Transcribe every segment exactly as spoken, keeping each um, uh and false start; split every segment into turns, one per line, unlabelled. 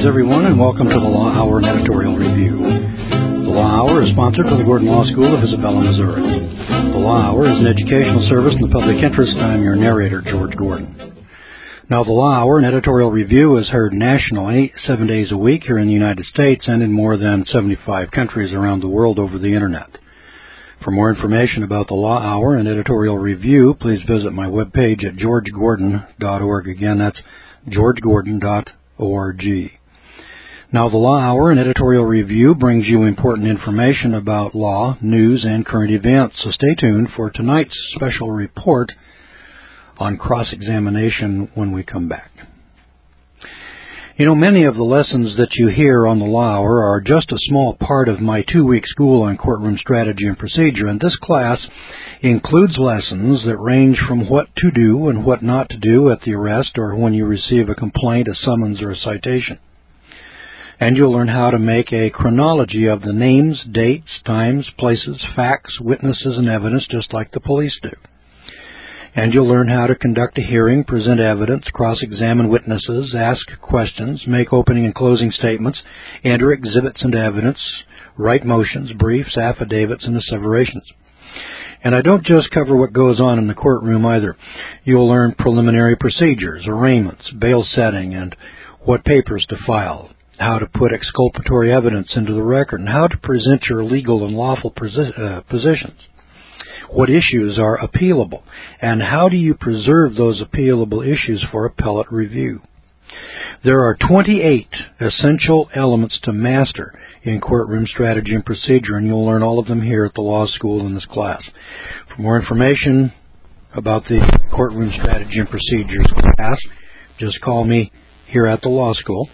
everyone, and welcome to the Law Hour and Editorial Review. The Law Hour is sponsored by the Gordon Law School of Isabella, Missouri. The Law Hour is an educational service in the public interest. I'm your narrator, George Gordon. Now, the Law Hour and Editorial Review is heard nationally seven days a week here in the United States and in more than seventy-five countries around the world over the Internet. For more information about the Law Hour and Editorial Review, please visit my webpage at george gordon dot org. Again, that's george gordon dot org. Now, the Law Hour and Editorial Review brings you important information about law, news, and current events. So stay tuned for tonight's special report on cross-examination when we come back. You know, many of the lessons that you hear on the Law Hour are just a small part of my two-week school on courtroom strategy and procedure, and this class includes lessons that range from what to do and what not to do at the arrest or when you receive a complaint, a summons, or a citation. And you'll learn how to make a chronology of the names, dates, times, places, facts, witnesses, and evidence, just like the police do. And you'll learn how to conduct a hearing, present evidence, cross-examine witnesses, ask questions, make opening and closing statements, enter exhibits and evidence, write motions, briefs, affidavits, and asseverations. And I don't just cover what goes on in the courtroom either. You'll learn preliminary procedures, arraignments, bail setting, and what papers to file, how to put exculpatory evidence into the record, and how to present your legal and lawful posi- uh, positions. What issues are appealable, and how do you preserve those appealable issues for appellate review? There are twenty-eight essential elements to master in courtroom strategy and procedure, and you'll learn all of them here at the law school in this class. For more information about the courtroom strategy and procedures class, just call me here at the law school.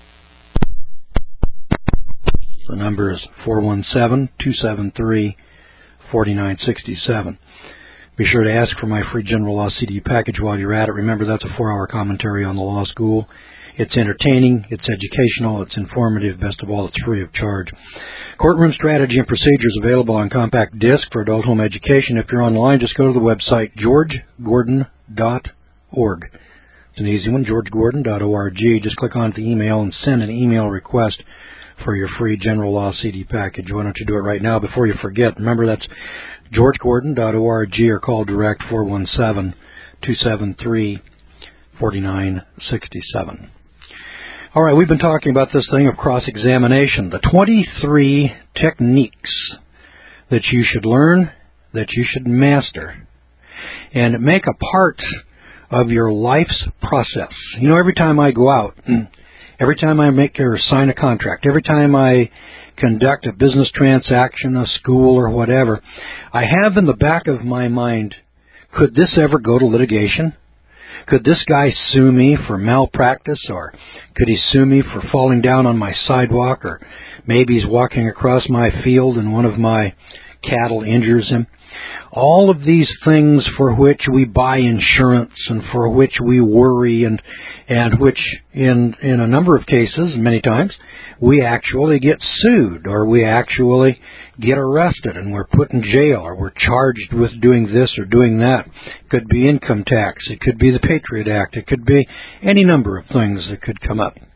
The number is four one seven, two seven three, four nine six seven. Be sure to ask for my free General Law C D package while you're at it. Remember, that's a four-hour commentary on the law school. It's entertaining, it's educational, it's informative. Best of all, it's free of charge. Courtroom strategy and procedures available on compact disc for adult home education. If you're online, just go to the website george gordon dot org. It's an easy one, george gordon dot org. Just click on the email and send an email request for your free General Law C D package. Why don't you do it right now before you forget? Remember, that's george gordon dot org, or call direct four one seven, two seven three, four nine six seven. All right, we've been talking about this thing of cross-examination, the twenty-three techniques that you should learn, that you should master, and make a part of your life's process. You know, every time I go out, every time I make or sign a contract, every time I conduct a business transaction, a school, or whatever, I have in the back of my mind, could this ever go to litigation? Could this guy sue me for malpractice, or could he sue me for falling down on my sidewalk, or maybe he's walking across my field and one of my cattle injures him? All of these things for which we buy insurance and for which we worry and and which in in a number of cases, many times, we actually get sued or we actually get arrested and we're put in jail or we're charged with doing this or doing that. It could be income tax. It could be the Patriot Act. It could be any number of things that could come up.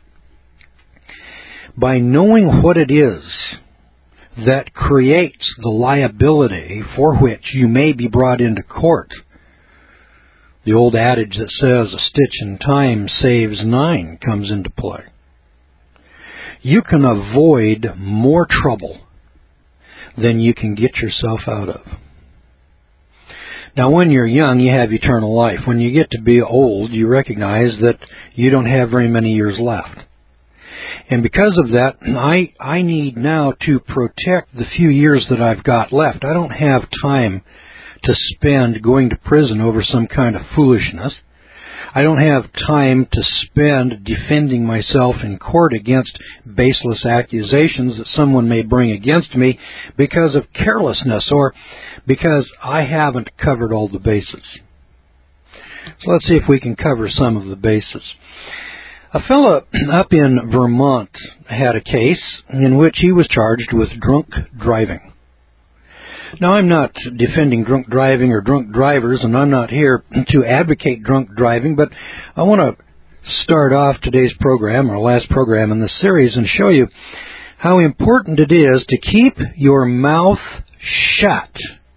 By knowing what it is that creates the liability for which you may be brought into court, the old adage that says a stitch in time saves nine comes into play. You can avoid more trouble than you can get yourself out of. Now, when you're young, you have eternal life. When you get to be old, you recognize that you don't have very many years left. And because of that, I, I need now to protect the few years that I've got left. I don't have time to spend going to prison over some kind of foolishness. I don't have time to spend defending myself in court against baseless accusations that someone may bring against me because of carelessness or because I haven't covered all the bases. So let's see if we can cover some of the bases. A fellow up in Vermont had a case in which he was charged with drunk driving. Now, I'm not defending drunk driving or drunk drivers, and I'm not here to advocate drunk driving, but I want to start off today's program, our last program in this series, and show you how important it is to keep your mouth shut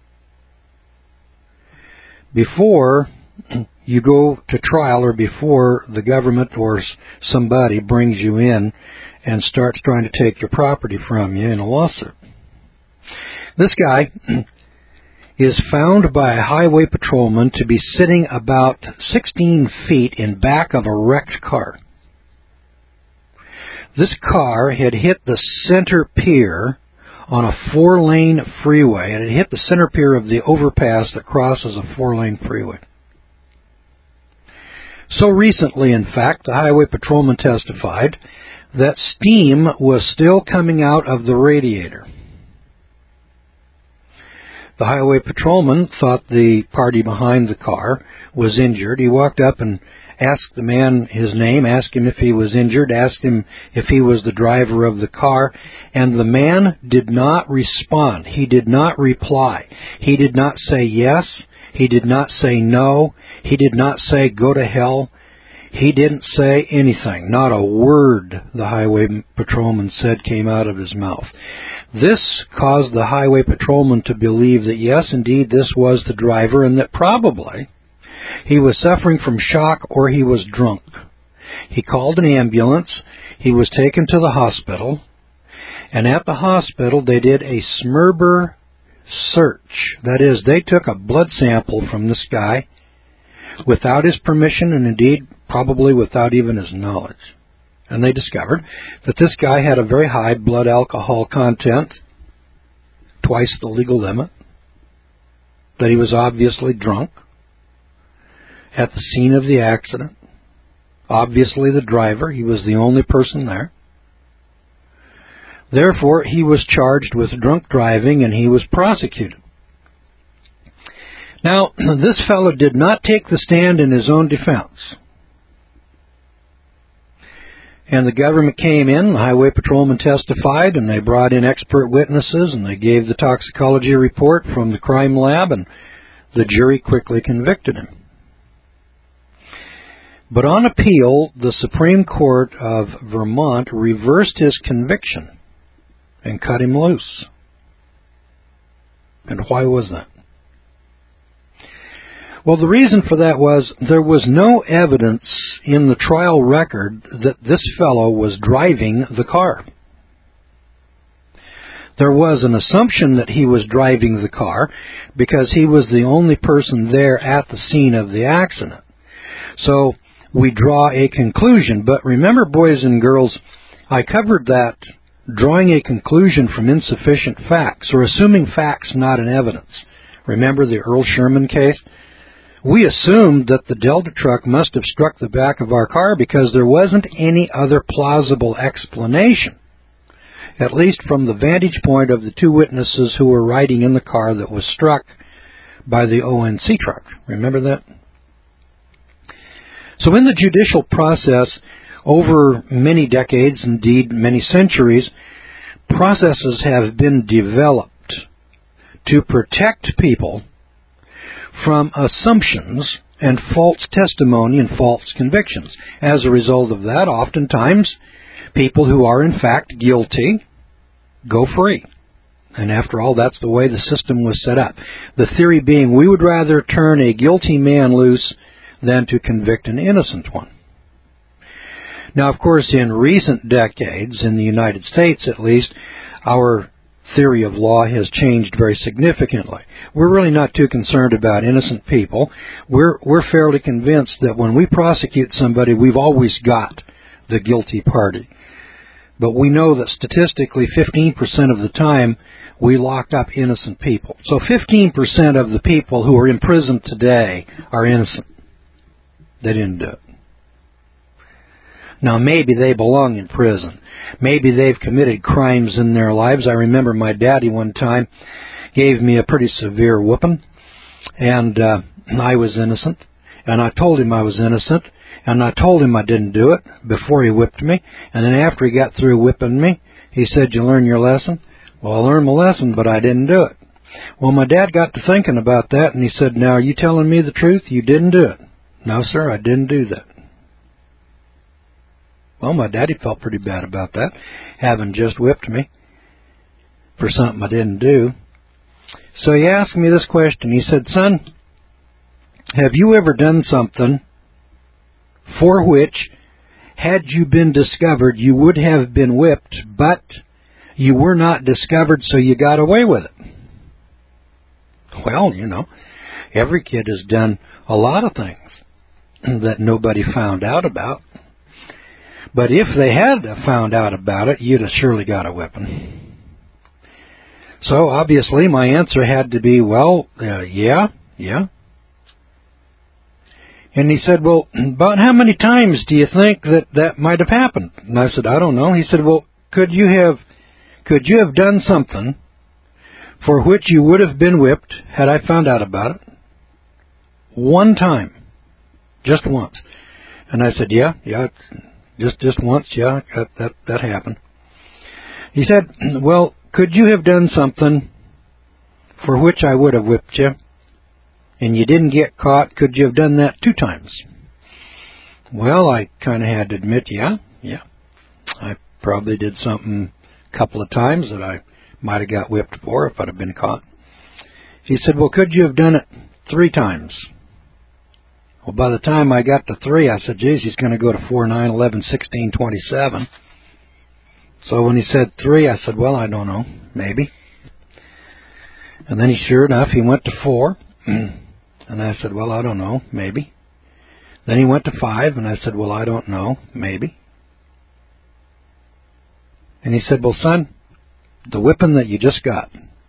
before you go to trial or before the government or somebody brings you in and starts trying to take your property from you in a lawsuit. This guy is found by a highway patrolman to be sitting about sixteen feet in back of a wrecked car. This car had hit the center pier on a four-lane freeway, and it hit the center pier of the overpass that crosses a four-lane freeway. So recently, in fact, the highway patrolman testified that steam was still coming out of the radiator. The highway patrolman thought the party behind the car was injured. He walked up and asked the man his name, asked him if he was injured, asked him if he was the driver of the car, and the man did not respond. He did not reply. He did not say yes. He did not say no. He did not say go to hell. He didn't say anything. Not a word, the highway patrolman said, came out of his mouth. This caused the highway patrolman to believe that, yes, indeed, this was the driver, and that probably he was suffering from shock or he was drunk. He called an ambulance. He was taken to the hospital. And at the hospital, they did a Smurber search. That is, they took a blood sample from this guy without his permission and, indeed, probably without even his knowledge. And they discovered that this guy had a very high blood alcohol content, twice the legal limit, that he was obviously drunk at the scene of the accident. Obviously the driver, he was the only person there. Therefore, he was charged with drunk driving and he was prosecuted. Now, this fellow did not take the stand in his own defense. And the government came in, the highway patrolman testified, and they brought in expert witnesses, and they gave the toxicology report from the crime lab, and the jury quickly convicted him. But on appeal, the Supreme Court of Vermont reversed his conviction and cut him loose. And why was that? Well, the reason for that was there was no evidence in the trial record that this fellow was driving the car. There was an assumption that he was driving the car because he was the only person there at the scene of the accident. So we draw a conclusion. But remember, boys and girls, I covered that drawing a conclusion from insufficient facts, or assuming facts not in evidence. Remember the Earl Sherman case? We assumed that the Delta truck must have struck the back of our car because there wasn't any other plausible explanation, at least from the vantage point of the two witnesses who were riding in the car that was struck by the O N C truck. Remember that? So in the judicial process, over many decades, indeed many centuries, processes have been developed to protect people from assumptions and false testimony and false convictions. As a result of that, oftentimes, people who are in fact guilty go free. And after all, that's the way the system was set up. The theory being we would rather turn a guilty man loose than to convict an innocent one. Now, of course, in recent decades, in the United States at least, our theory of law has changed very significantly. We're really not too concerned about innocent people. We're we're fairly convinced that when we prosecute somebody, we've always got the guilty party. But we know that statistically fifteen percent of the time we lock up innocent people. So fifteen percent of the people who are in prison today are innocent. They didn't do it. Now, maybe they belong in prison. Maybe they've committed crimes in their lives. I remember my daddy one time gave me a pretty severe whooping, and uh, I was innocent. And I told him I was innocent, and I told him I didn't do it before he whipped me. And then after he got through whipping me, he said, "You learn your lesson?" Well, I learned my lesson, but I didn't do it. Well, my dad got to thinking about that, and he said, "Now, are you telling me the truth? You didn't do it?" "No, sir, I didn't do that." Well, my daddy felt pretty bad about that, having just whipped me for something I didn't do. So he asked me this question. He said, son, have you ever done something for which, had you been discovered, you would have been whipped, but you were not discovered, so you got away with it? Well, you know, every kid has done a lot of things that nobody found out about. But if they had found out about it, you'd have surely got a whipping. So, obviously, my answer had to be, well, uh, yeah, yeah. And he said, well, about how many times do you think that that might have happened? And I said, I don't know. He said, well, could you have, could you have done something for which you would have been whipped had I found out about it? One time. Just once. And I said, yeah, yeah, it's just just once, yeah, that, that, that happened. He said, well, could you have done something for which I would have whipped you, and you didn't get caught? Could you have done that two times? Well, I kind of had to admit, yeah, yeah. I probably did something a couple of times that I might have got whipped for if I'd have been caught. He said, well, could you have done it three times? Well, by the time I got to three, I said, geez, he's going to go to four, nine, eleven, sixteen, twenty-seven. So when he said three, I said, well, I don't know, maybe. And then he, sure enough, he went to four. And I said, well, I don't know, maybe. Then he went to five, and I said, well, I don't know, maybe. And he said, well, son, the whipping that you just got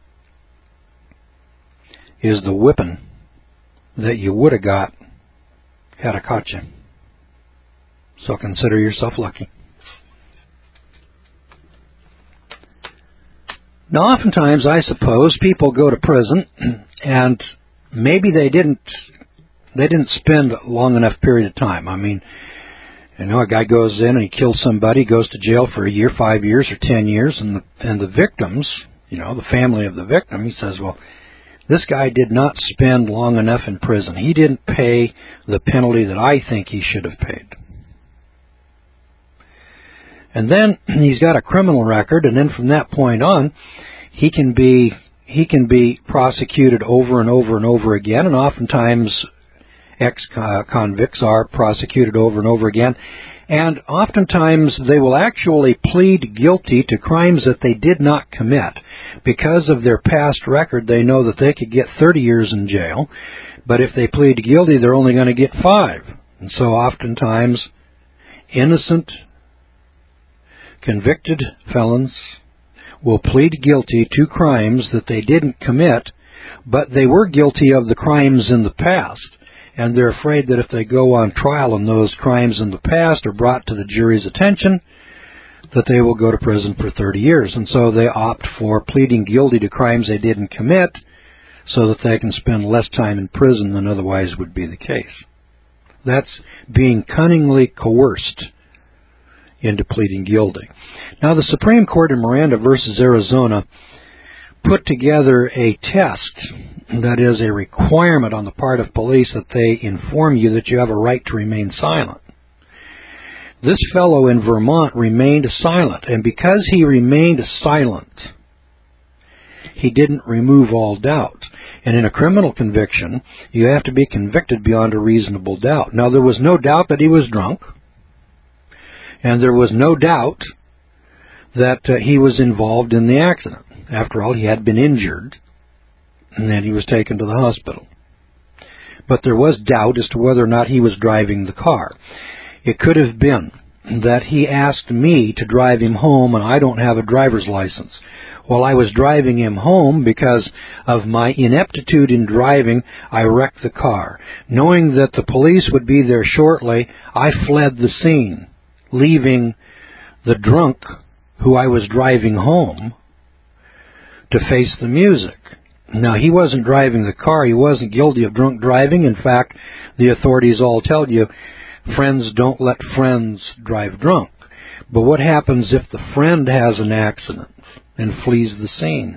is the whipping that you would have got had I caught you. So consider yourself lucky. Now, oftentimes, I suppose, people go to prison, and maybe they didn't they didn't spend a long enough period of time. I mean, you know, a guy goes in and he kills somebody, goes to jail for a year, five years, or ten years, and the, and the victims, you know, the family of the victim, he says, well, this guy did not spend long enough in prison. He didn't pay the penalty that I think he should have paid. And then he's got a criminal record, and then from that point on, he can be he can be prosecuted over and over and over again, and oftentimes ex-convicts are prosecuted over and over again, and oftentimes they will actually plead guilty to crimes that they did not commit. Because of their past record, they know that they could get thirty years in jail, but if they plead guilty, they're only going to get five. And so oftentimes, innocent, convicted felons will plead guilty to crimes that they didn't commit, but they were guilty of the crimes in the past. And they're afraid that if they go on trial and those crimes in the past are brought to the jury's attention, that they will go to prison for thirty years. And so they opt for pleading guilty to crimes they didn't commit so that they can spend less time in prison than otherwise would be the case. That's being cunningly coerced into pleading guilty. Now, the Supreme Court in Miranda versus Arizona put together a test that is a requirement on the part of police that they inform you that you have a right to remain silent. This fellow in Vermont remained silent, and because he remained silent, he didn't remove all doubt. And in a criminal conviction, you have to be convicted beyond a reasonable doubt. Now, there was no doubt that he was drunk, and there was no doubt that uh, he was involved in the accident. After all, he had been injured, and then he was taken to the hospital. But there was doubt as to whether or not he was driving the car. It could have been that he asked me to drive him home, and I don't have a driver's license. While I was driving him home, because of my ineptitude in driving, I wrecked the car. Knowing that the police would be there shortly, I fled the scene, leaving the drunk who I was driving home to face the music. Now, he wasn't driving the car. He wasn't guilty of drunk driving. In fact, the authorities all tell you, friends don't let friends drive drunk. But what happens if the friend has an accident and flees the scene?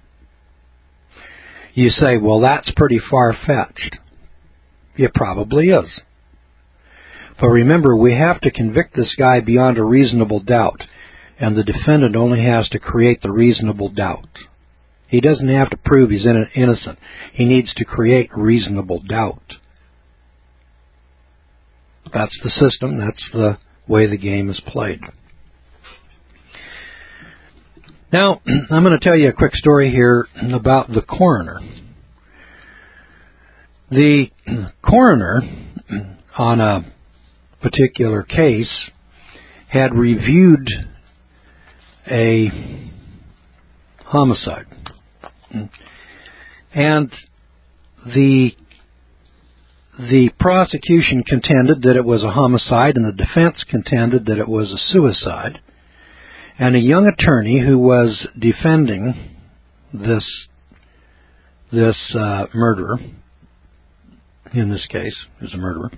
You say, well, that's pretty far-fetched. It probably is. But remember, we have to convict this guy beyond a reasonable doubt, and the defendant only has to create the reasonable doubt. He doesn't have to prove he's innocent. He needs to create reasonable doubt. That's the system. That's the way the game is played. Now, I'm going to tell you a quick story here about the coroner. The coroner, on a particular case, had reviewed a homicide. And the the prosecution contended that it was a homicide, and the defense contended that it was a suicide. And a young attorney who was defending this this uh, murderer, in this case, is a murderer,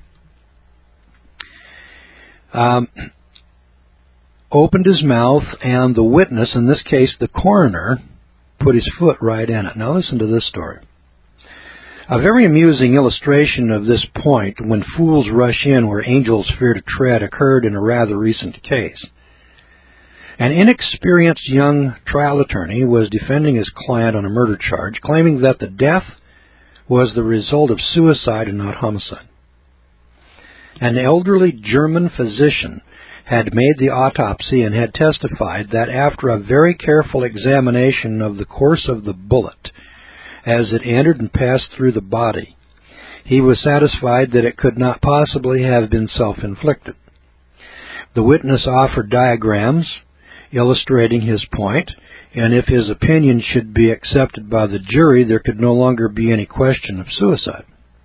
um, opened his mouth, and the witness, in this case the coroner, put his foot right in it. Now listen to this story. A very amusing illustration of this point, when fools rush in where angels fear to tread, occurred in a rather recent case. An inexperienced young trial attorney was defending his client on a murder charge, claiming that the death was the result of suicide and not homicide. An elderly German physician had made the autopsy and had testified that after a very careful examination of the course of the bullet as it entered and passed through the body, he was satisfied that it could not possibly have been self-inflicted. The witness offered diagrams illustrating his point, and if his opinion should be accepted by the jury, there could no longer be any question of suicide.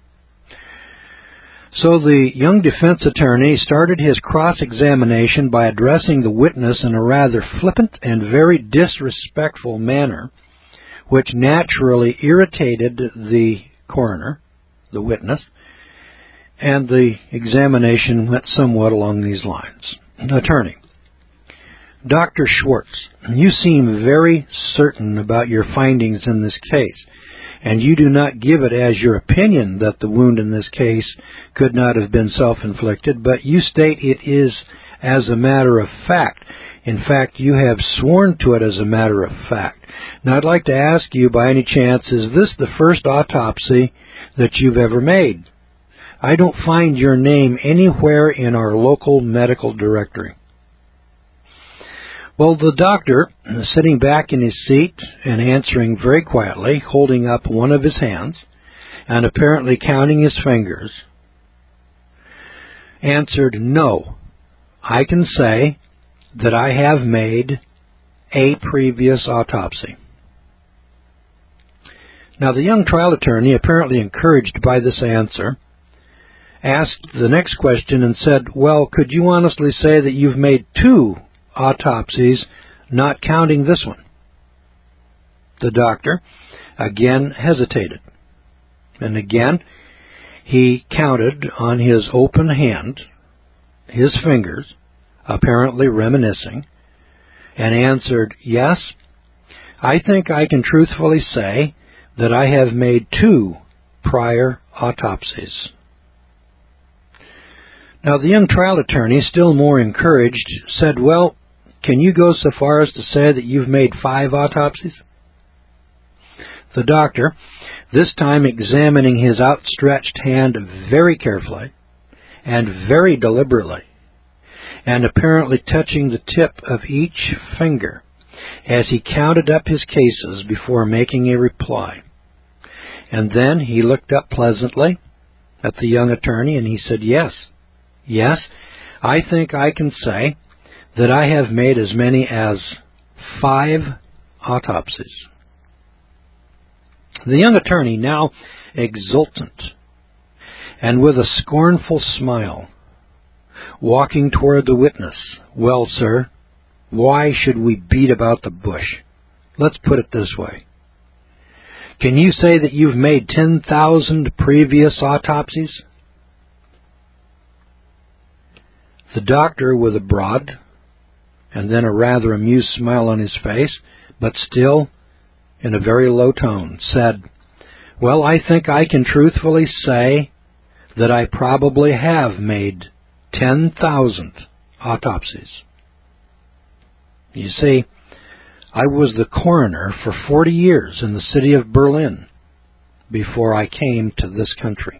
So the young defense attorney started his cross-examination by addressing the witness in a rather flippant and very disrespectful manner, which naturally irritated the coroner, the witness, and the examination went somewhat along these lines. Attorney: Doctor Schwartz, you seem very certain about your findings in this case, and you do not give it as your opinion that the wound in this case could not have been self-inflicted, but you state it is as a matter of fact. In fact, you have sworn to it as a matter of fact. Now, I'd like to ask you, by any chance, is this the first autopsy that you've ever made? I don't find your name anywhere in our local medical directory. Well, the doctor, sitting back in his seat and answering very quietly, holding up one of his hands and apparently counting his fingers, answered, "No, I can say that I have made a previous autopsy." Now, the young trial attorney, apparently encouraged by this answer, asked the next question and said, "Well, could you honestly say that you've made two autopsies, not counting this one?" The doctor again hesitated, and again he counted on his open hand his fingers, apparently reminiscing, and answered, "Yes, I think I can truthfully say that I have made two prior autopsies." Now, the young trial attorney, still more encouraged, said, "Well, can you go so far as to say that you've made five autopsies?" The doctor, this time examining his outstretched hand very carefully and very deliberately, and apparently touching the tip of each finger as he counted up his cases before making a reply. And then he looked up pleasantly at the young attorney and he said, "Yes, yes, I think I can say that I have made as many as five autopsies." The young attorney, now exultant and with a scornful smile, walking toward the witness, "Well, sir, why should we beat about the bush? Let's put it this way. Can you say that you've made ten thousand previous autopsies?" The doctor, with a broad and then a rather amused smile on his face, but still in a very low tone, said, "Well, I think I can truthfully say that I probably have made ten thousand autopsies. You see, I was the coroner for forty years in the city of Berlin before I came to this country.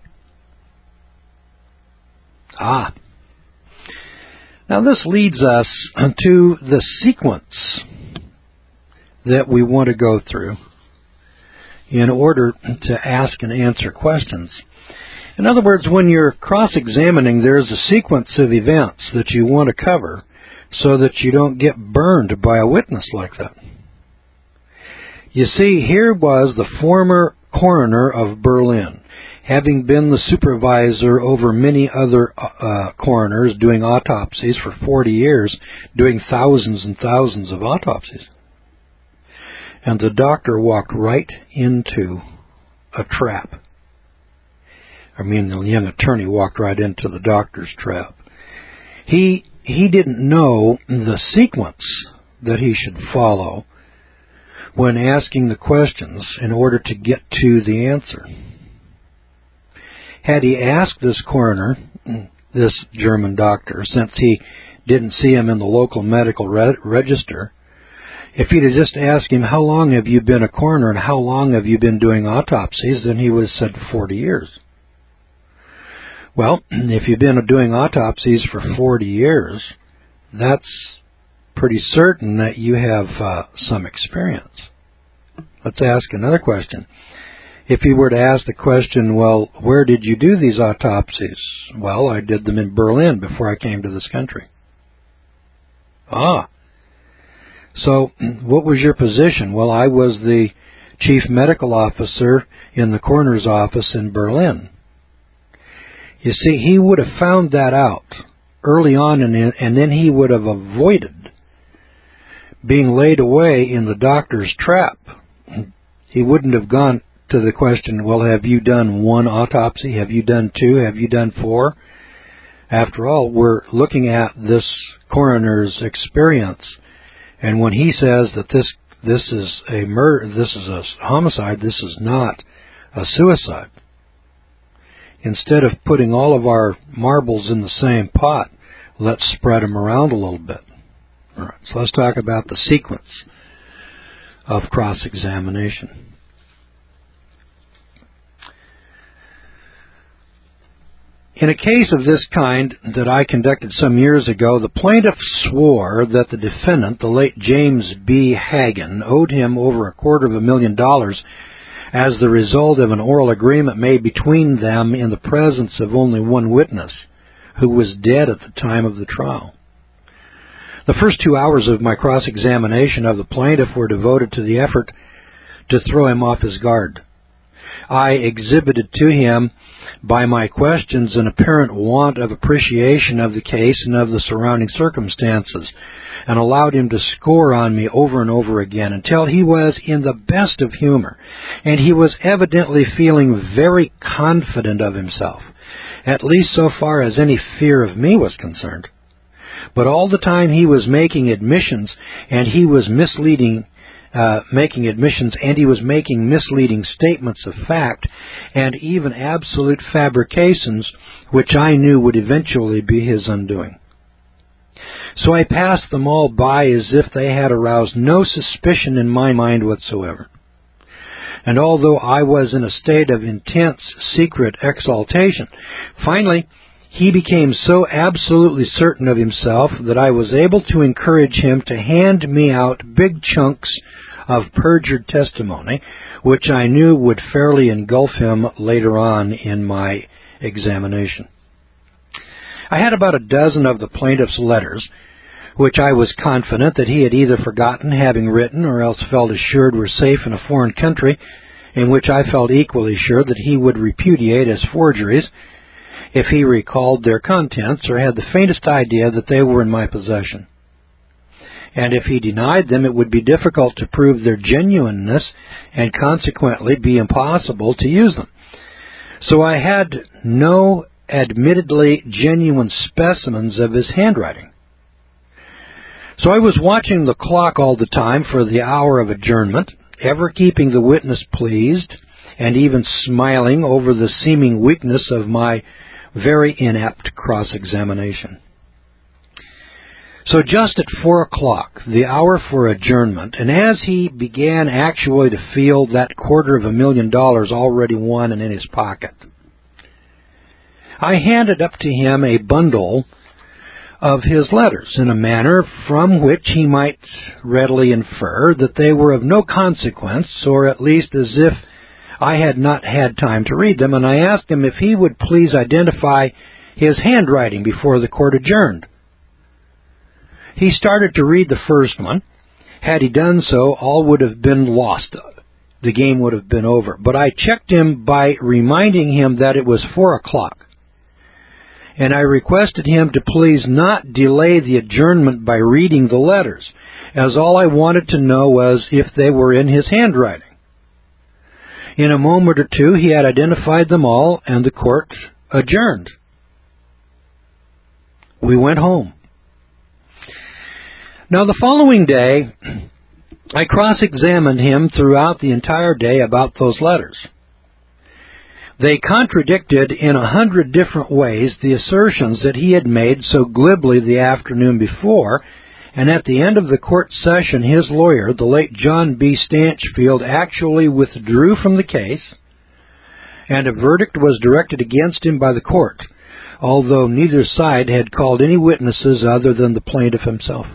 Ah. Now this leads us to the sequence that we want to go through in order to ask and answer questions. In other words, when you're cross-examining, there's a sequence of events that you want to cover so that you don't get burned by a witness like that. You see, here was the former coroner of Berlin, having been the supervisor over many other uh, coroners doing autopsies for forty years, doing thousands and thousands of autopsies. And the doctor walked right into a trap. I mean, the young attorney walked right into the doctor's trap. He he didn't know the sequence that he should follow when asking the questions in order to get to the answer. Had he asked this coroner, this German doctor, since he didn't see him in the local medical re- register, if he'd have just asked him, how long have you been a coroner and how long have you been doing autopsies, then he would have said forty years. Well, if you've been doing autopsies for forty years, that's pretty certain that you have uh, some experience. Let's ask another question. If he were to ask the question, well, where did you do these autopsies? Well, I did them in Berlin before I came to this country. Ah. So, what was your position? Well, I was the chief medical officer in the coroner's office in Berlin. You see, he would have found that out early on, and, and then he would have avoided being laid away in the doctor's trap. He wouldn't have gone to the question, well, have you done one autopsy? Have you done two? Have you done four? After all, we're looking at this coroner's experience, and when he says that this this is a murder, this is a homicide, this is not a suicide. Instead of putting all of our marbles in the same pot, let's spread them around a little bit. All right, so let's talk about the sequence of cross-examination. In a case of this kind that I conducted some years ago, the plaintiff swore that the defendant, the late James B. Hagen, owed him over a quarter of a million dollars as the result of an oral agreement made between them in the presence of only one witness, who was dead at the time of the trial. The first two hours of my cross-examination of the plaintiff were devoted to the effort to throw him off his guard. I exhibited to him by my questions an apparent want of appreciation of the case and of the surrounding circumstances, and allowed him to score on me over and over again until he was in the best of humor, and he was evidently feeling very confident of himself, at least so far as any fear of me was concerned. But all the time he was making admissions, and he was misleading Uh, making admissions, and he was making misleading statements of fact, and even absolute fabrications, which I knew would eventually be his undoing. So I passed them all by as if they had aroused no suspicion in my mind whatsoever. And although I was in a state of intense secret exaltation, finally he became so absolutely certain of himself that I was able to encourage him to hand me out big chunks of perjured testimony, which I knew would fairly engulf him later on in my examination. I had about a dozen of the plaintiff's letters, which I was confident that he had either forgotten having written or else felt assured were safe in a foreign country, in which I felt equally sure that he would repudiate as forgeries if he recalled their contents or had the faintest idea that they were in my possession. And if he denied them, it would be difficult to prove their genuineness and consequently be impossible to use them. So I had no admittedly genuine specimens of his handwriting. So I was watching the clock all the time for the hour of adjournment, ever keeping the witness pleased, and even smiling over the seeming weakness of my very inept cross-examination. So just at four o'clock, the hour for adjournment, and as he began actually to feel that quarter of a million dollars already won and in his pocket, I handed up to him a bundle of his letters in a manner from which he might readily infer that they were of no consequence, or at least as if I had not had time to read them, and I asked him if he would please identify his handwriting before the court adjourned. He started to read the first one. Had he done so, all would have been lost. The game would have been over. But I checked him by reminding him that it was four o'clock. And I requested him to please not delay the adjournment by reading the letters, as all I wanted to know was if they were in his handwriting. In a moment or two, he had identified them all, and the court adjourned. We went home. Now, the following day, I cross-examined him throughout the entire day about those letters. They contradicted in a hundred different ways the assertions that he had made so glibly the afternoon before, and at the end of the court session, his lawyer, the late John B. Stanchfield, actually withdrew from the case, and a verdict was directed against him by the court, although neither side had called any witnesses other than the plaintiff himself.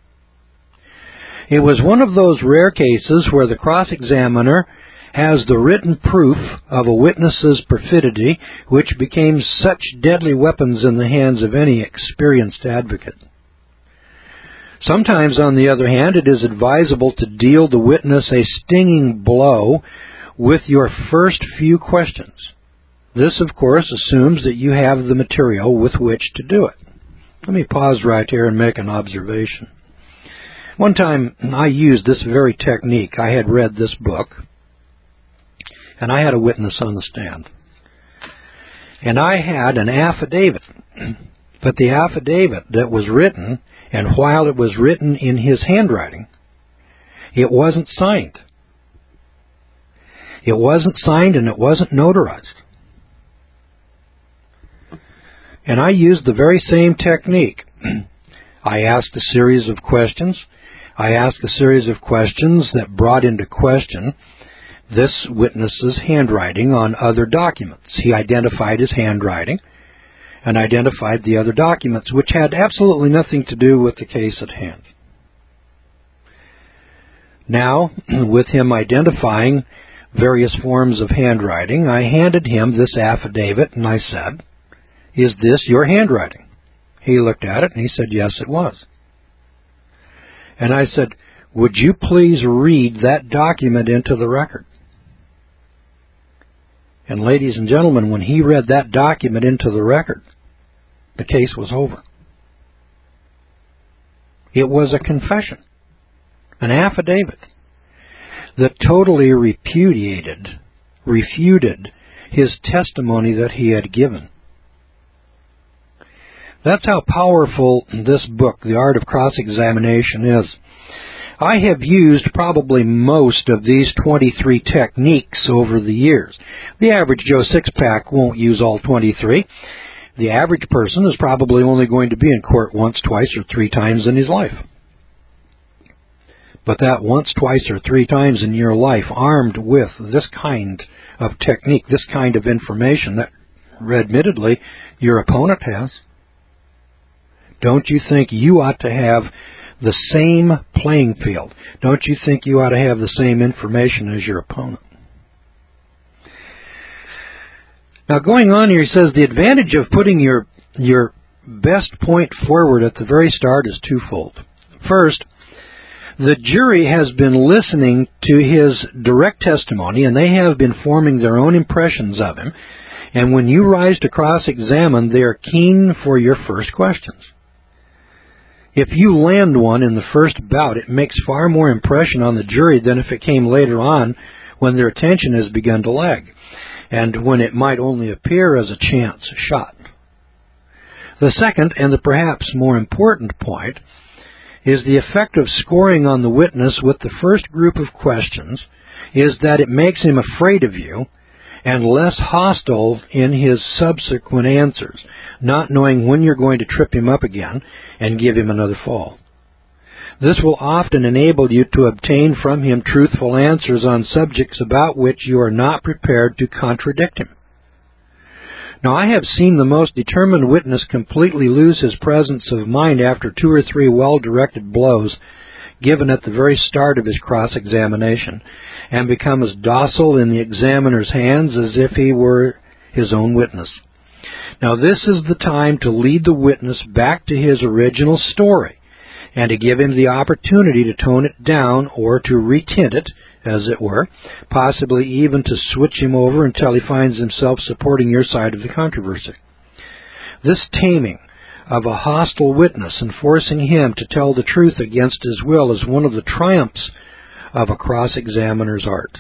It was one of those rare cases where the cross-examiner has the written proof of a witness's perfidy, which became such deadly weapons in the hands of any experienced advocate. Sometimes, on the other hand, it is advisable to deal the witness a stinging blow with your first few questions. This, of course, assumes that you have the material with which to do it. Let me pause right here and make an observation. One time, I used this very technique. I had read this book, and I had a witness on the stand. And I had an affidavit, but the affidavit that was written, and while it was written in his handwriting, it wasn't signed. It wasn't signed and it wasn't notarized. And I used the very same technique. I asked a series of questions. I asked a series of questions that brought into question this witness's handwriting on other documents. He identified his handwriting and identified the other documents, which had absolutely nothing to do with the case at hand. Now, with him identifying various forms of handwriting, I handed him this affidavit and I said, "Is this your handwriting?" He looked at it and he said, "Yes, it was." And I said, "Would you please read that document into the record?" And ladies and gentlemen, when he read that document into the record, the case was over. It was a confession, an affidavit that totally repudiated, refuted his testimony that he had given. That's how powerful this book, The Art of Cross-Examination, is. I have used probably most of these twenty-three techniques over the years. The average Joe six-pack won't use all twenty-three. The average person is probably only going to be in court once, twice, or three times in his life. But that once, twice, or three times in your life, armed with this kind of technique, this kind of information that, admittedly, your opponent has, don't you think you ought to have the same playing field? Don't you think you ought to have the same information as your opponent? Now, going on here, he says, the advantage of putting your, your best point forward at the very start is twofold. First, the jury has been listening to his direct testimony, and they have been forming their own impressions of him. And when you rise to cross-examine, they are keen for your first questions. If you land one in the first bout, it makes far more impression on the jury than if it came later on when their attention has begun to lag, and when it might only appear as a chance shot. The second, and the perhaps more important point, is the effect of scoring on the witness with the first group of questions is that it makes him afraid of you, and less hostile in his subsequent answers, not knowing when you're going to trip him up again and give him another fall. This will often enable you to obtain from him truthful answers on subjects about which you are not prepared to contradict him. Now, I have seen the most determined witness completely lose his presence of mind after two or three well-directed blows given at the very start of his cross-examination, and become as docile in the examiner's hands as if he were his own witness. Now, this is the time to lead the witness back to his original story, and to give him the opportunity to tone it down or to retint it, as it were, possibly even to switch him over until he finds himself supporting your side of the controversy. This taming of a hostile witness and forcing him to tell the truth against his will is one of the triumphs of a cross-examiner's art.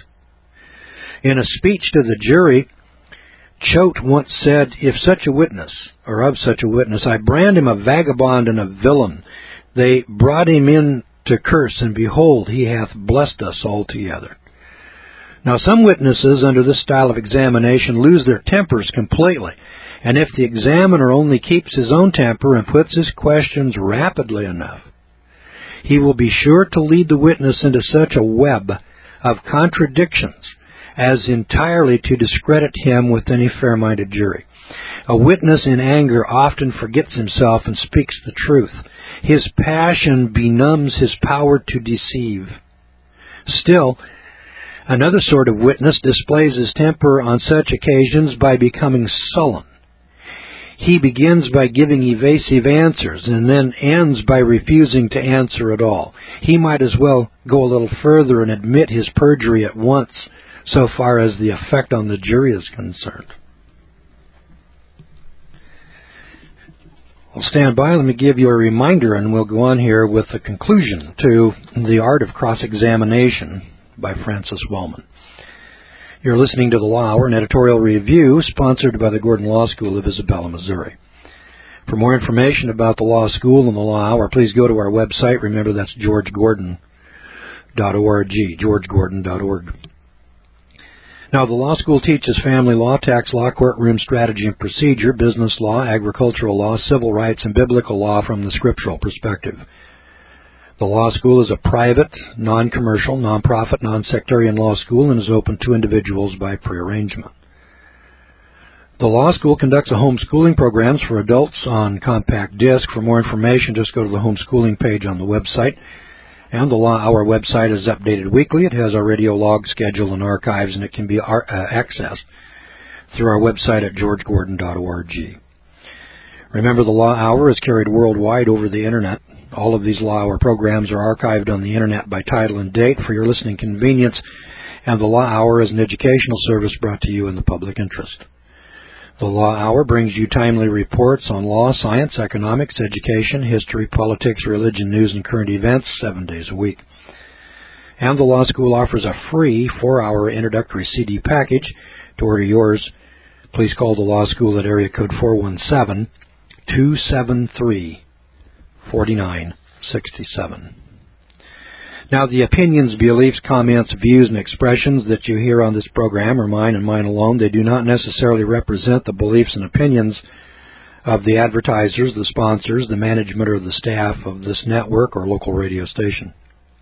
In a speech to the jury, Choate once said, "If such a witness, or of such a witness, I brand him a vagabond and a villain. They brought him in to curse, and behold, he hath blessed us altogether." Now, some witnesses under this style of examination lose their tempers completely, and if the examiner only keeps his own temper and puts his questions rapidly enough, he will be sure to lead the witness into such a web of contradictions as entirely to discredit him with any fair-minded jury. A witness in anger often forgets himself and speaks the truth. His passion benumbs his power to deceive. Still, another sort of witness displays his temper on such occasions by becoming sullen. He begins by giving evasive answers and then ends by refusing to answer at all. He might as well go a little further and admit his perjury at once, so far as the effect on the jury is concerned. Well, stand by. Let me give you a reminder, and we'll go on here with the conclusion to The Art of Cross-Examination by Francis Wellman. You're listening to the Law Hour, an editorial review sponsored by the Gordon Law School of Isabella, Missouri. For more information about the Law School and the Law Hour, please go to our website. Remember, that's george gordon dot org, george gordon dot org. Now, the law school teaches family law, tax law, courtroom strategy and procedure, business law, agricultural law, civil rights, and biblical law from the scriptural perspective. The law school is a private, non-commercial, non-profit, non-sectarian law school and is open to individuals by prearrangement. The law school conducts a homeschooling programs for adults on compact disc. For more information, just go to the homeschooling page on the website. And the Law Hour website is updated weekly. It has our radio log schedule and archives, and it can be uh, accessed through our website at george gordon dot org. Remember, the Law Hour is carried worldwide over the Internet. All of these Law Hour programs are archived on the Internet by title and date for your listening convenience, and the Law Hour is an educational service brought to you in the public interest. The Law Hour brings you timely reports on law, science, economics, education, history, politics, religion, news, and current events seven days a week. And the Law School offers a free four-hour introductory C D package. To order yours, please call the Law School at area code four one seven, two seven three, four nine six seven. Now, the opinions, beliefs, comments, views, and expressions that you hear on this program are mine and mine alone. They do not necessarily represent the beliefs and opinions of the advertisers, the sponsors, the management, or the staff of this network or local radio station.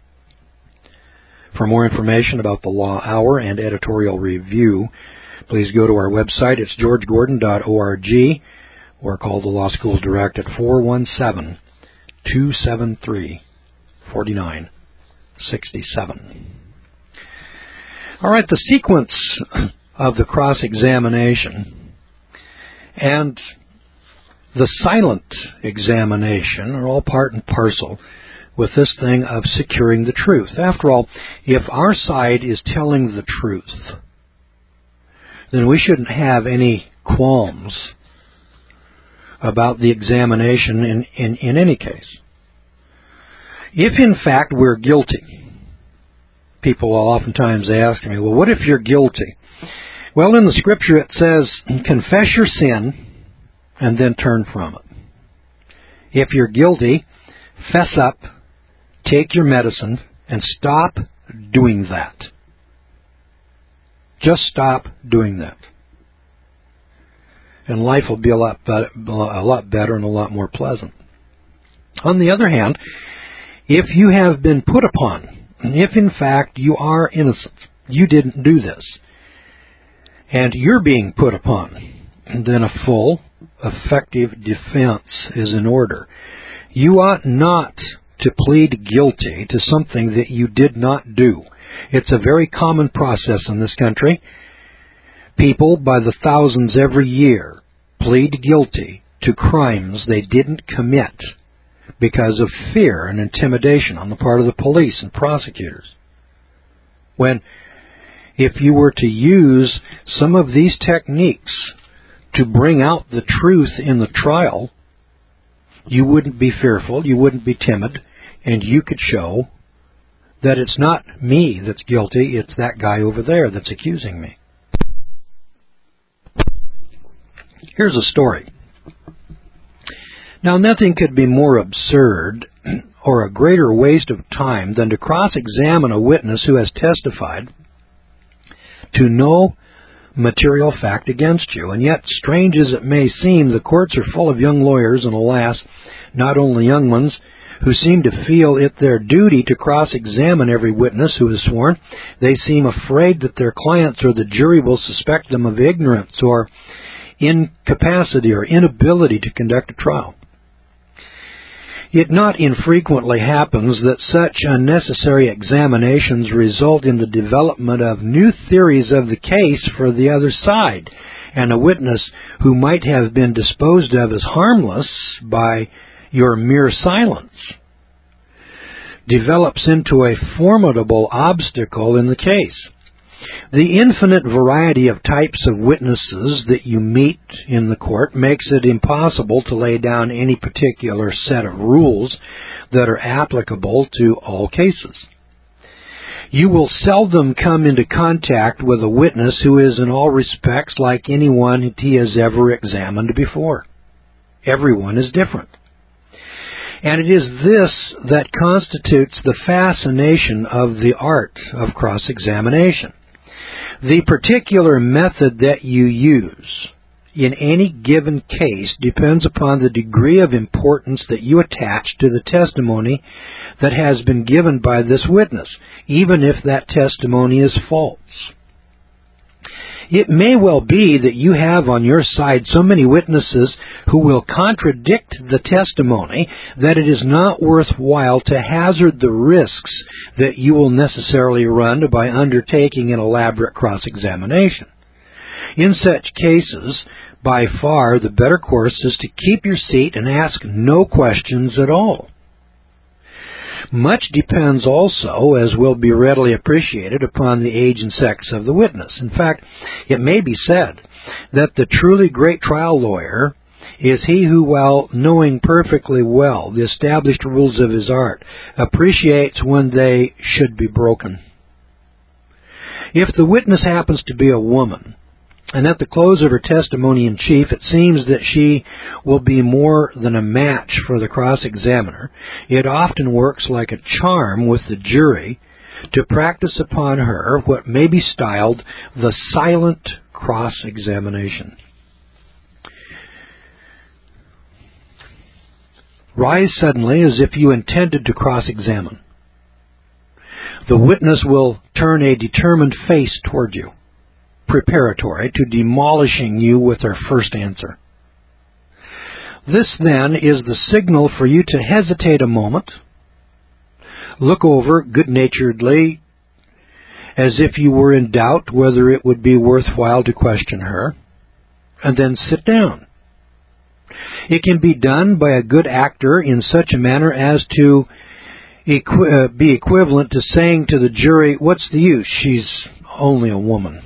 For more information about the Law Hour and editorial review, please go to our website. It's george gordon dot org, or call the Law School direct at four one seven, two seven three, four nine sixty-seven. All right, the sequence of the cross-examination and the silent examination are all part and parcel with this thing of securing the truth. After all, if our side is telling the truth, then we shouldn't have any qualms about the examination in, in, in any case. If, in fact, we're guilty, people will oftentimes ask me, well, what if you're guilty? Well, in the Scripture it says, confess your sin and then turn from it. If you're guilty, fess up, take your medicine, and stop doing that. Just stop doing that. And life will be a lot, be- a lot better and a lot more pleasant. On the other hand, if you have been put upon, if in fact you are innocent, you didn't do this, and you're being put upon, then a full, effective defense is in order. You ought not to plead guilty to something that you did not do. It's a very common process in this country. People, by the thousands every year, plead guilty to crimes they didn't commit because of fear and intimidation on the part of the police and prosecutors. When, if you were to use some of these techniques to bring out the truth in the trial, you wouldn't be fearful, you wouldn't be timid, and you could show that it's not me that's guilty, it's that guy over there that's accusing me. Here's a story. Now, nothing could be more absurd or a greater waste of time than to cross-examine a witness who has testified to no material fact against you. And yet, strange as it may seem, the courts are full of young lawyers, and alas, not only young ones, who seem to feel it their duty to cross-examine every witness who is sworn. They seem afraid that their clients or the jury will suspect them of ignorance or incapacity or inability to conduct a trial. It not infrequently happens that such unnecessary examinations result in the development of new theories of the case for the other side, and a witness who might have been disposed of as harmless by your mere silence develops into a formidable obstacle in the case. The infinite variety of types of witnesses that you meet in the court makes it impossible to lay down any particular set of rules that are applicable to all cases. You will seldom come into contact with a witness who is in all respects like anyone he has ever examined before. Everyone is different. And it is this that constitutes the fascination of the art of cross-examination. The particular method that you use in any given case depends upon the degree of importance that you attach to the testimony that has been given by this witness, even if that testimony is false. It may well be that you have on your side so many witnesses who will contradict the testimony that it is not worthwhile to hazard the risks that you will necessarily run by undertaking an elaborate cross-examination. In such cases, by far the better course is to keep your seat and ask no questions at all. Much depends also, as will be readily appreciated, upon the age and sex of the witness. In fact, it may be said that the truly great trial lawyer is he who, while knowing perfectly well the established rules of his art, appreciates when they should be broken. If the witness happens to be a woman, and at the close of her testimony in chief it seems that she will be more than a match for the cross-examiner, it often works like a charm with the jury to practice upon her what may be styled the silent cross-examination. Rise suddenly as if you intended to cross-examine. The witness will turn a determined face toward you, preparatory to demolishing you with her first answer. This, then, is the signal for you to hesitate a moment, look over good-naturedly as if you were in doubt whether it would be worthwhile to question her, and then sit down. It can be done by a good actor in such a manner as to equi- uh, be equivalent to saying to the jury, "What's the use? She's only a woman."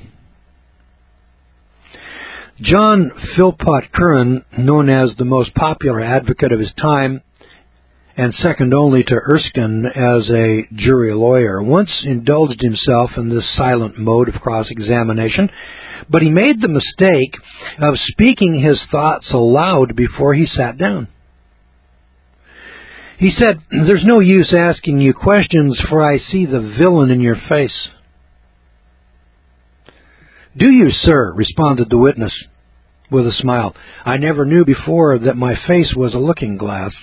John Philpot Curran, known as the most popular advocate of his time, and second only to Erskine as a jury lawyer, once indulged himself in this silent mode of cross-examination, but he made the mistake of speaking his thoughts aloud before he sat down. He said, "There's no use asking you questions, for I see the villain in your face." "Do you, sir?" responded the witness with a smile. "I never knew before that my face was a looking-glass."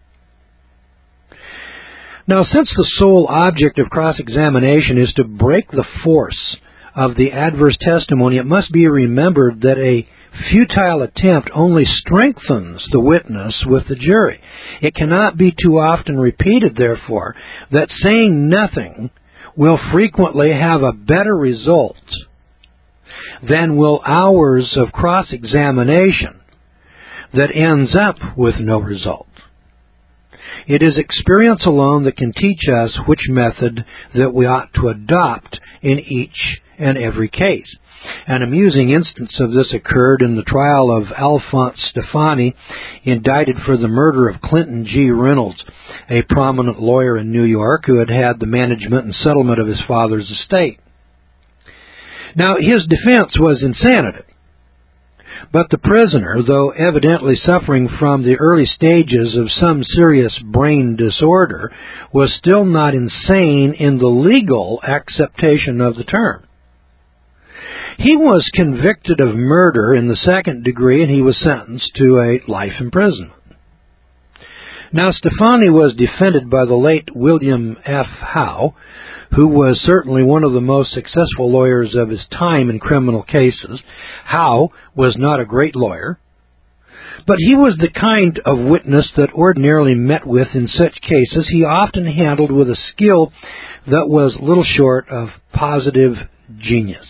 Now, since the sole object of cross-examination is to break the force of the adverse testimony, it must be remembered that a futile attempt only strengthens the witness with the jury. It cannot be too often repeated, therefore, that saying nothing will frequently have a better result than will hours of cross-examination that ends up with no result. It is experience alone that can teach us which method that we ought to adopt in each and every case. An amusing instance of this occurred in the trial of Alphonse Stefani, indicted for the murder of Clinton G. Reynolds, a prominent lawyer in New York who had had the management and settlement of his father's estate. Now, his defense was insanity. But the prisoner, though evidently suffering from the early stages of some serious brain disorder, was still not insane in the legal acceptation of the term. He was convicted of murder in the second degree, and he was sentenced to a life imprisonment. Now, Stefani was defended by the late William F. Howe, who was certainly one of the most successful lawyers of his time in criminal cases. Howe was not a great lawyer, but he was the kind of witness that ordinarily met with in such cases he often handled with a skill that was little short of positive genius.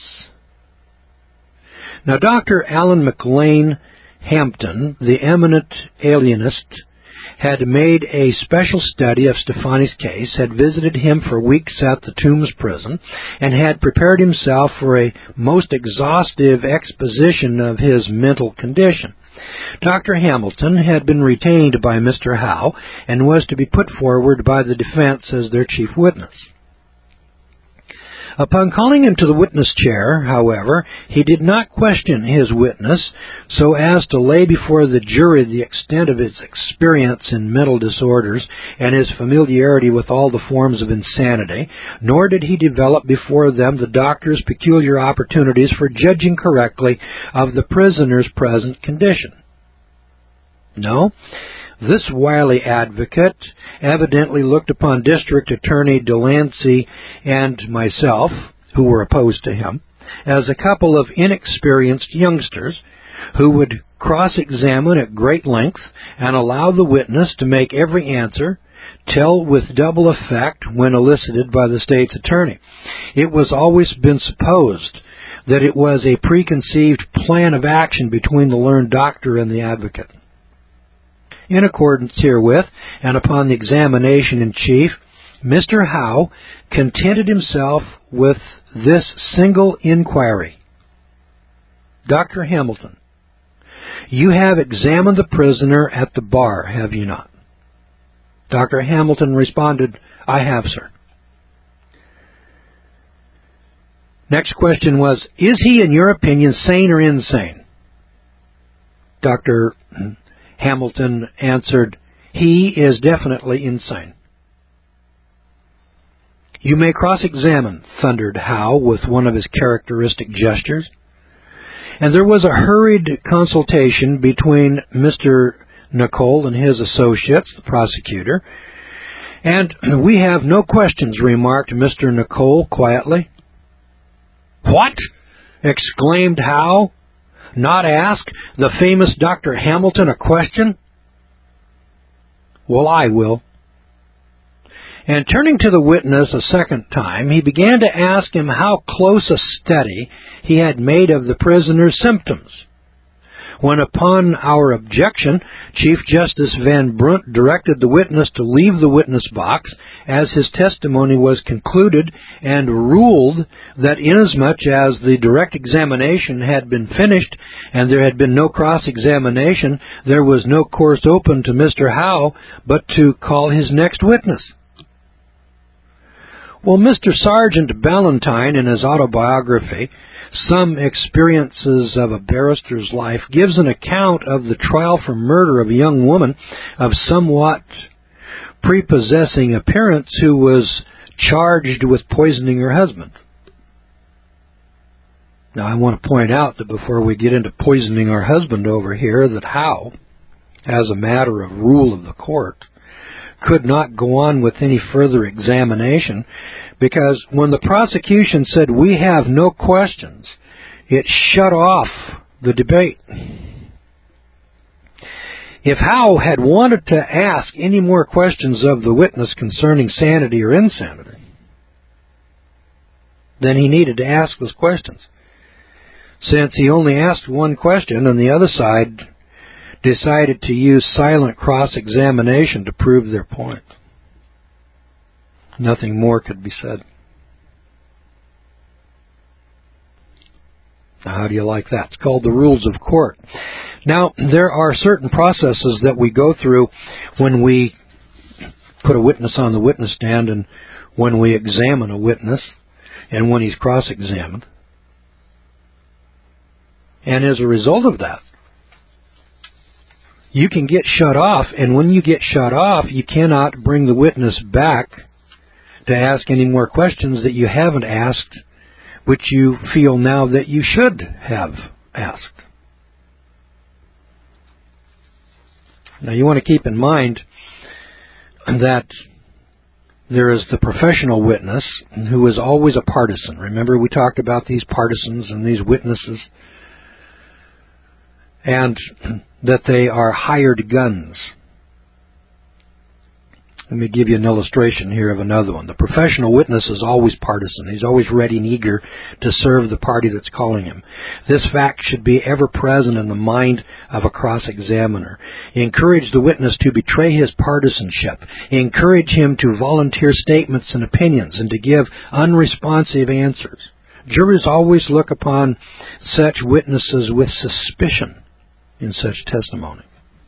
Now, Doctor Allan McLean Hampton, the eminent alienist, had made a special study of Stefani's case, had visited him for weeks at the Tombs prison, and had prepared himself for a most exhaustive exposition of his mental condition. Doctor Hamilton had been retained by Mister Howe and was to be put forward by the defense as their chief witness. Upon calling him to the witness chair, however, he did not question his witness so as to lay before the jury the extent of his experience in mental disorders and his familiarity with all the forms of insanity, nor did he develop before them the doctor's peculiar opportunities for judging correctly of the prisoner's present condition. No, this wily advocate evidently looked upon District Attorney Delancey and myself, who were opposed to him, as a couple of inexperienced youngsters who would cross-examine at great length and allow the witness to make every answer, tell with double effect when elicited by the state's attorney. It was always been supposed that it was a preconceived plan of action between the learned doctor and the advocate. In accordance herewith, and upon the examination in chief, Mister Howe contented himself with this single inquiry. "Doctor Hamilton, you have examined the prisoner at the bar, have you not?" Doctor Hamilton responded, "I have, sir." Next question was, "Is he, in your opinion, sane or insane?" Doctor Hamilton answered, "He is definitely insane." "You may cross-examine," thundered Howe with one of his characteristic gestures. And there was a hurried consultation between Mister Nicole and his associates, the prosecutor. "And we have no questions," remarked Mister Nicole quietly. "What?" exclaimed Howe. "Not ask the famous Doctor Hamilton a question?" "Well, I will." And turning to the witness a second time, he began to ask him how close a study he had made of the prisoner's symptoms. When, upon our objection, Chief Justice Van Brunt directed the witness to leave the witness box as his testimony was concluded, and ruled that inasmuch as the direct examination had been finished and there had been no cross-examination, there was no course open to Mister Howe but to call his next witness. Well, Mister Sergeant Ballantyne, in his autobiography, Some Experiences of a Barrister's Life, gives an account of the trial for murder of a young woman of somewhat prepossessing appearance who was charged with poisoning her husband. Now, I want to point out that before we get into poisoning our husband over here, that Howe, as a matter of rule of the court, could not go on with any further examination, because when the prosecution said, "We have no questions," it shut off the debate. If Howe had wanted to ask any more questions of the witness concerning sanity or insanity, then he needed to ask those questions. Since he only asked one question and the other side decided to use silent cross-examination to prove their point, nothing more could be said. Now, how do you like that? It's called the rules of court. Now, there are certain processes that we go through when we put a witness on the witness stand and when we examine a witness and when he's cross-examined. And as a result of that, you can get shut off, and when you get shut off, you cannot bring the witness back to ask any more questions that you haven't asked, which you feel now that you should have asked. Now, you want to keep in mind that there is the professional witness who is always a partisan. Remember, we talked about these partisans and these witnesses, and that they are hired guns. Let me give you an illustration here of another one. The professional witness is always partisan. He's always ready and eager to serve the party that's calling him. This fact should be ever present in the mind of a cross-examiner. Encourage the witness to betray his partisanship. Encourage him to volunteer statements and opinions and to give unresponsive answers. Jurors always look upon such witnesses with suspicion in such testimony.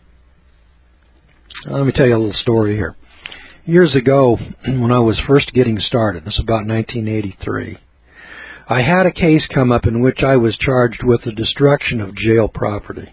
Now, let me tell you a little story here. Years ago, when I was first getting started, this is about nineteen eighty-three, I had a case come up in which I was charged with the destruction of jail property.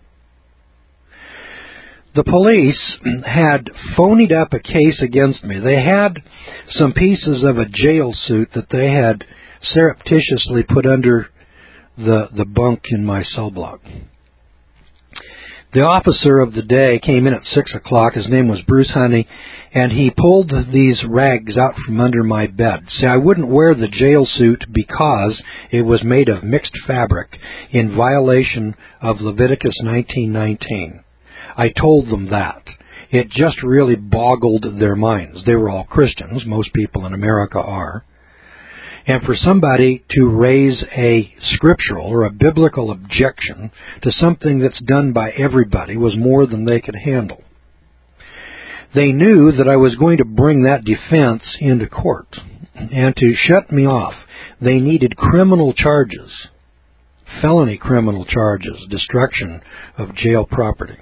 The police had phonied up a case against me. They had some pieces of a jail suit that they had surreptitiously put under the, the bunk in my cell block. The officer of the day came in at six o'clock. His name was Bruce Honey, and he pulled these rags out from under my bed. See, I wouldn't wear the jail suit because it was made of mixed fabric in violation of Leviticus nineteen nineteen. I told them that. It just really boggled their minds. They were all Christians. Most people in America are. And for somebody to raise a scriptural or a biblical objection to something that's done by everybody was more than they could handle. They knew that I was going to bring that defense into court. And to shut me off, they needed criminal charges, felony criminal charges, destruction of jail property.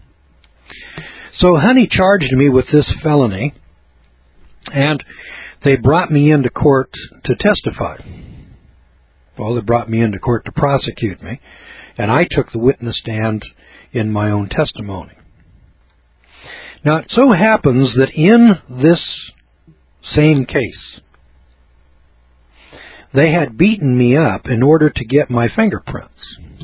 So Honey charged me with this felony, and they brought me into court to testify. Well, they brought me into court to prosecute me, and I took the witness stand in my own testimony. Now, it so happens that in this same case, they had beaten me up in order to get my fingerprints.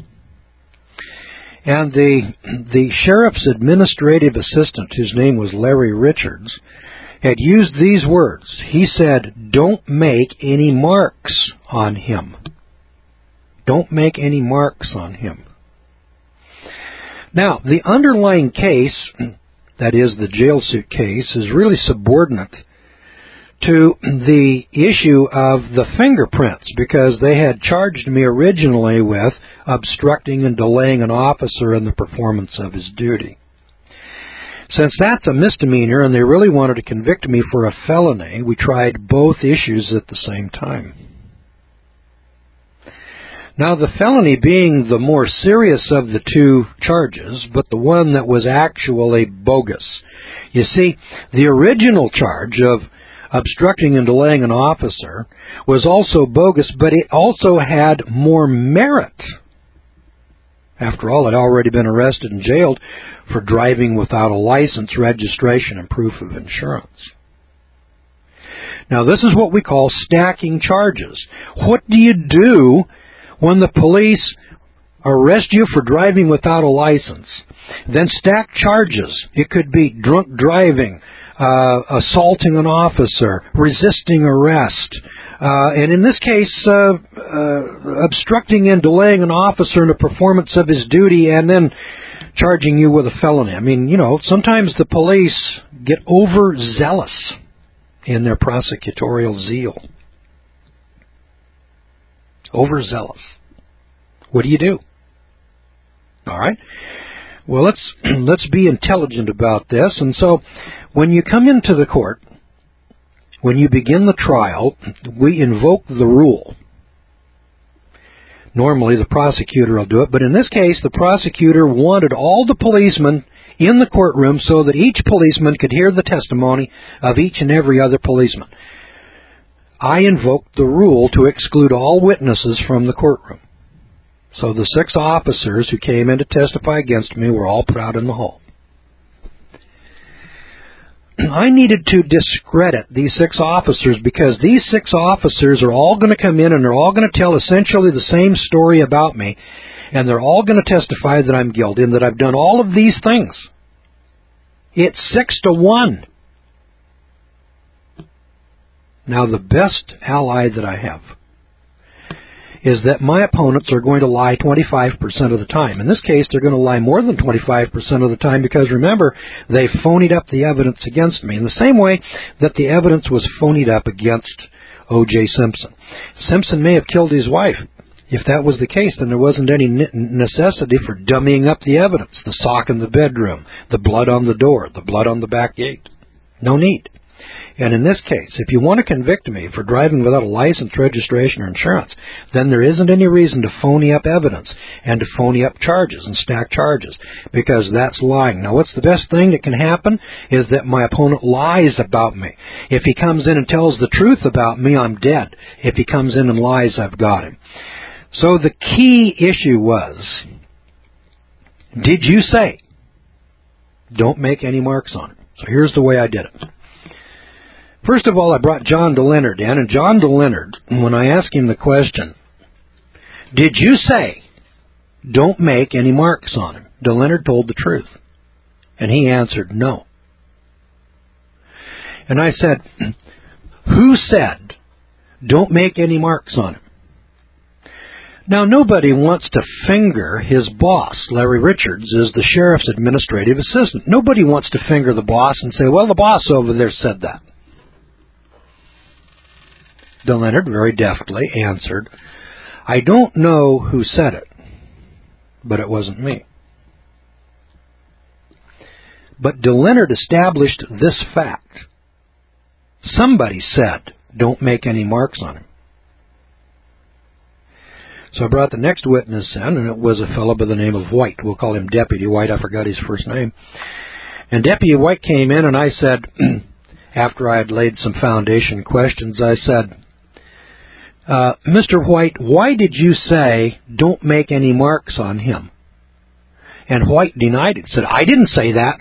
And the, the sheriff's administrative assistant, whose name was Larry Richards, had used these words. He said, "Don't make any marks on him. Don't make any marks on him." Now, the underlying case, that is the jail suit case, is really subordinate to the issue of the fingerprints, because they had charged me originally with obstructing and delaying an officer in the performance of his duty. Since that's a misdemeanor and they really wanted to convict me for a felony, we tried both issues at the same time. Now, the felony being the more serious of the two charges, but the one that was actually bogus. You see, the original charge of obstructing and delaying an officer was also bogus, but it also had more merit. After all, I'd already been arrested and jailed for driving without a license, registration, and proof of insurance. Now, this is what we call stacking charges. What do you do when the police arrest you for driving without a license, then stack charges. It could be drunk driving, uh, assaulting an officer, resisting arrest, uh, and in this case, uh, uh, obstructing and delaying an officer in the performance of his duty, and then charging you with a felony. I mean, you know, sometimes the police get overzealous in their prosecutorial zeal. Overzealous. What do you do? All right. Well, let's let's be intelligent about this. And so, when you come into the court, when you begin the trial, we invoke the rule. Normally, the prosecutor will do it, but in this case, the prosecutor wanted all the policemen in the courtroom so that each policeman could hear the testimony of each and every other policeman. I invoked the rule to exclude all witnesses from the courtroom. So the six officers who came in to testify against me were all put out in the hall. I needed to discredit these six officers because these six officers are all going to come in and they're all going to tell essentially the same story about me, and they're all going to testify that I'm guilty and that I've done all of these things. It's six to one. Now, the best ally that I have is that my opponents are going to lie twenty-five percent of the time. In this case, they're going to lie more than twenty-five percent of the time because, remember, they phonied up the evidence against me in the same way that the evidence was phonied up against O J Simpson. Simpson may have killed his wife. If that was the case, then there wasn't any necessity for dummying up the evidence. The sock in the bedroom, the blood on the door, the blood on the back gate. No need. And in this case, if you want to convict me for driving without a license, registration, or insurance, then there isn't any reason to phony up evidence and to phony up charges and stack charges, because that's lying. Now, what's the best thing that can happen is that my opponent lies about me. If he comes in and tells the truth about me, I'm dead. If he comes in and lies, I've got him. So the key issue was, did you say, don't make any marks on him? So here's the way I did it. First of all, I brought John DeLeonard in, and John DeLeonard, when I asked him the question, did you say, don't make any marks on him? DeLeonard told the truth, and he answered no. And I said, who said, don't make any marks on him? Now, nobody wants to finger his boss. Larry Richards is the sheriff's administrative assistant. Nobody wants to finger the boss and say, well, the boss over there said that. DeLeonard very deftly answered, I don't know who said it, but it wasn't me. But DeLeonard established this fact. Somebody said, don't make any marks on him. So I brought the next witness in, and it was a fellow by the name of White. We'll call him Deputy White. I forgot his first name. And Deputy White came in, and I said, after I had laid some foundation questions, I said, uh, Mister White, why did you say, don't make any marks on him? And White denied it, said, I didn't say that.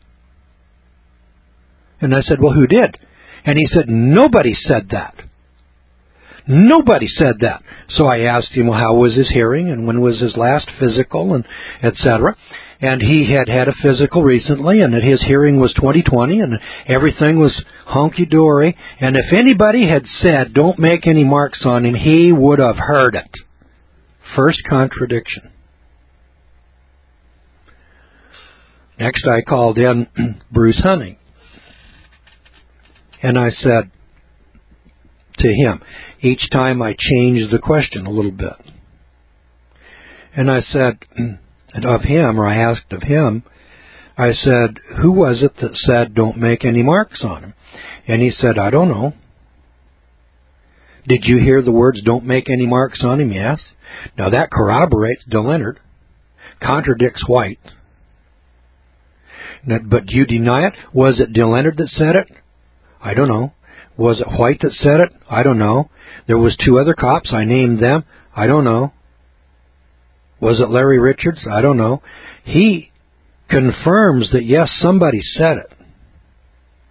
And I said, well, who did? And he said, nobody said that. Nobody said that. So I asked him, well, how was his hearing, and when was his last physical, and et cetera. And he had had a physical recently, and that his hearing was twenty twenty, and everything was honky-dory. And if anybody had said, don't make any marks on him, he would have heard it. First contradiction. Next, I called in Bruce Hunting. And I said to him, each time I changed the question a little bit. And I said of him, or I asked of him, I said, who was it that said, don't make any marks on him? And he said, I don't know. Did you hear the words, don't make any marks on him? Yes. Now that corroborates DeLeonard, contradicts White. But do you deny it? Was it DeLeonard that said it? I don't know. Was it White that said it? I don't know. There was two other cops. I named them. I don't know. Was it Larry Richards? I don't know. He confirms that, yes, somebody said it.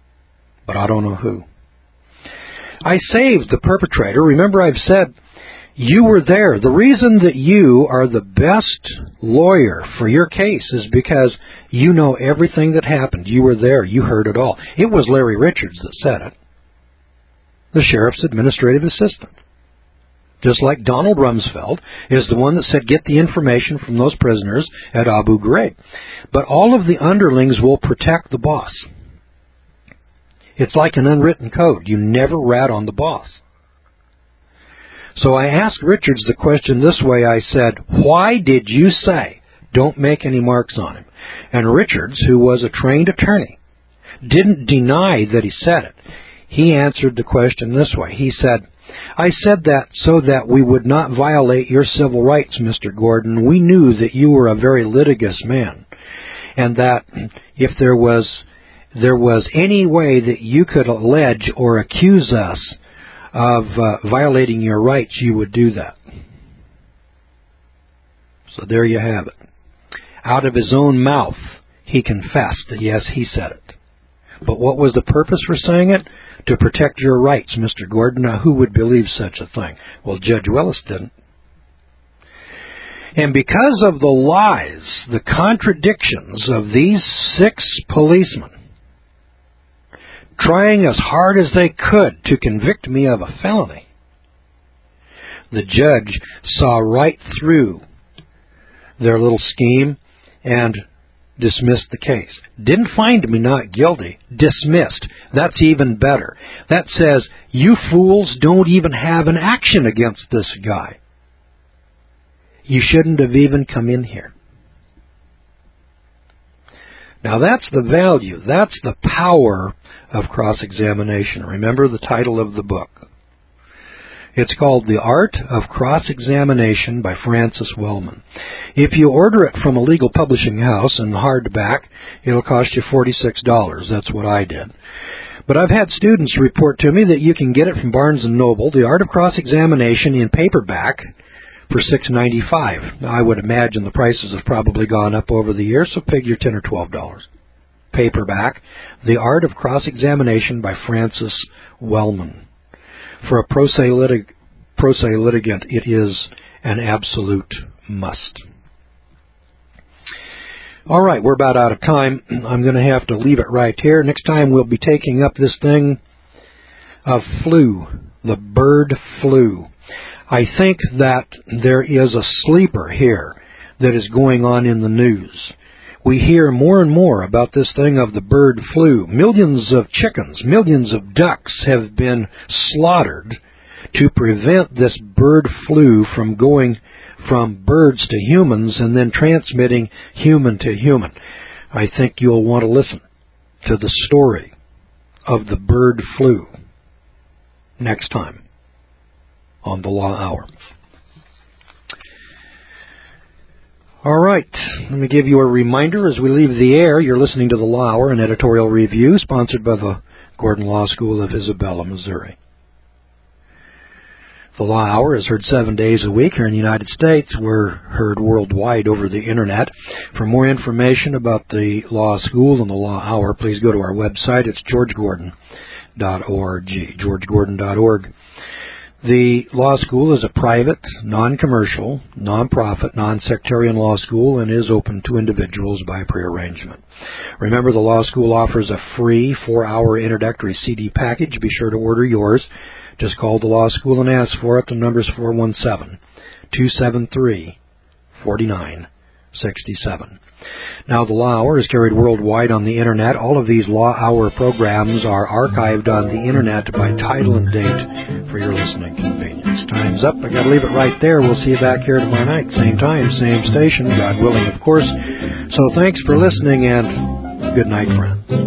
But I don't know who. I saved the perpetrator. Remember, I've said You were there. The reason that you are the best lawyer for your case is because you know everything that happened. You were there. You heard it all. It was Larry Richards that said it, the sheriff's administrative assistant. Just like Donald Rumsfeld is the one that said, get the information from those prisoners at Abu Ghraib. But all of the underlings will protect the boss. It's like an unwritten code. You never rat on the boss. So I asked Richards the question this way. I said, why did you say don't make any marks on him? And Richards, who was a trained attorney, didn't deny that he said it. He answered the question this way. He said, I said that so that we would not violate your civil rights, Mister Gordon. We knew that you were a very litigious man, and that if there was there was any way that you could allege or accuse us of uh, violating your rights, you would do that. So there you have it. Out of his own mouth, he confessed that, yes, he said it. But what was the purpose for saying it? To protect your rights, Mister Gordon. Now, who would believe such a thing? Well, Judge Willis didn't. And because of the lies, the contradictions of these six policemen, trying as hard as they could to convict me of a felony, the judge saw right through their little scheme and dismissed the case. Didn't find me not guilty. Dismissed. That's even better. That says, you fools don't even have an action against this guy. You shouldn't have even come in here. Now that's the value, that's the power of cross-examination. Remember the title of the book. It's called The Art of Cross-Examination by Francis Wellman. If you order it from a legal publishing house in hardback, it'll cost you forty-six dollars. That's what I did. But I've had students report to me that you can get it from Barnes and Noble, The Art of Cross-Examination in paperback, for six ninety-five. Now, I would imagine the prices have probably gone up over the years, so figure ten or twelve dollars. Paperback, The Art of Cross-Examination by Francis Wellman. For a pro se, litig- pro se litigant, it is an absolute must. All right, we're about out of time. I'm going to have to leave it right here. Next time we'll be taking up this thing of flu, the bird flu. I think that there is a sleeper here that is going on in the news. We hear more and more about this thing of the bird flu. Millions of chickens, millions of ducks have been slaughtered to prevent this bird flu from going from birds to humans and then transmitting human to human. I think you'll want to listen to the story of the bird flu next time on the Law Hour. All right, let me give you a reminder as we leave the air. You're listening to the Law Hour, an editorial review sponsored by the Gordon Law School of Isabella, Missouri. The Law Hour is heard seven days a week here in the United States. We're heard worldwide over the Internet. For more information about the Law School and the Law Hour, please go to our website. It's george gordon dot org, george gordon dot org. The law school is a private, non-commercial, non-profit, non-sectarian law school and is open to individuals by prearrangement. Remember, the law school offers a free four-hour introductory C D package. Be sure to order yours. Just call the law school and ask for it. The number is four one seven, two seven three, four nine six seven. Now, the Law Hour is carried worldwide on the Internet. All of these Law Hour programs are archived on the Internet by title and date for your listening convenience. Time's up. I got to leave it right there. We'll see you back here tomorrow night. Same time, same station, God willing, of course. So thanks for listening, and good night, friends.